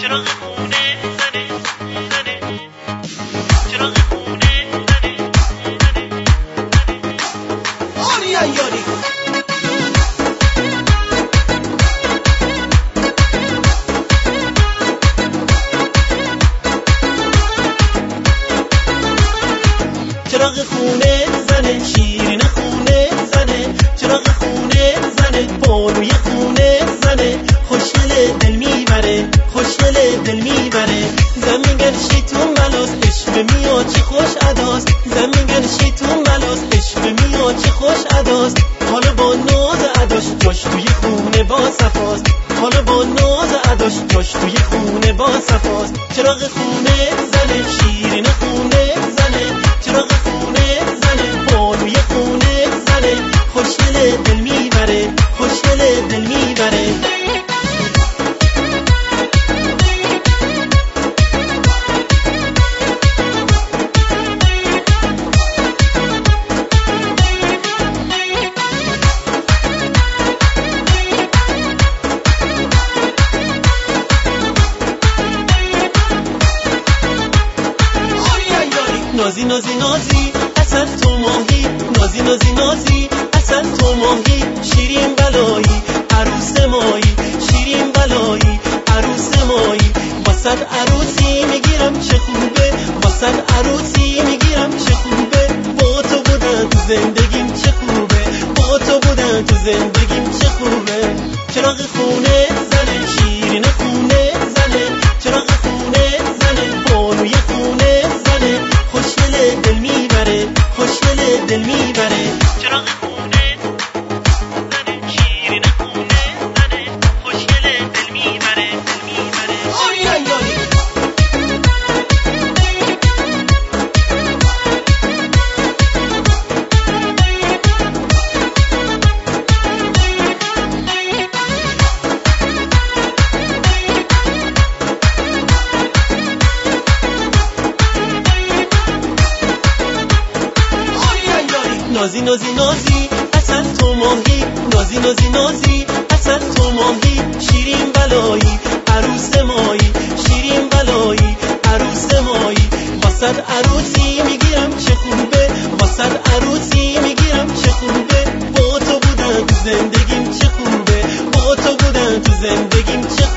چراغ خونه زنه زنه، چراغ خونه زنه زنه زنه. آری ایاری چراغ خونه زنه، شیرین خونه زنه، چراغ خونه زنه، بانوی خونه زنه، خوشگل دل میبره، خوشگل دل میبره. زن میگن شیطون بلاست، عشق میاد چه خوش اداست. زن میگن شیطون بلاست، عشق میاد چه خوش اداست. حالا با ناز اداش جاش توی خونه با صفاست، حالا با ناز اداش جاش توی خونه با صفاست. چراغ خونه زنه، شیرین خونه زنه، چراغ خونه زنه، بانوی خونه زنه، خوشگل دل میبره، خوشگل دل میبره. نازی نازی نازی اصل تو ماهی، نازی نازی نازی اصل تو ماهی، شیرین بلایی عروس مایی، شیرین بلایی عروس مایی. واسد عروسی میگیرم چه خوبه، واسد عروسی میگیرم چه خوبه. با تو بودن تو زندگیم چه خوبه، با تو بودن تو زندگیم چه خوبه. چراغ خونه زنه، شیرین خونه زنه، چراغ خونه زنه، بانوی خونه زنه، خوشگل دل میبره، خوشگل دل میبره. چراغ خونه زنه، شیرین خونه زنه، خوشگل دل میبره، دل میبره. آری ایاری نازی نازی نازی اصل تو ماهی، نازی نازی نازی اصل تو ماهی، شیرین بلایی عروس مایی، شیرین بلایی عروس مایی. واسد عروسی میگیرم چه خوبه، واسد عروسی میگیرم چه خوبه. با تو بودن تو زندگیم چه خوبه، با تو بودن تو زندگیم چه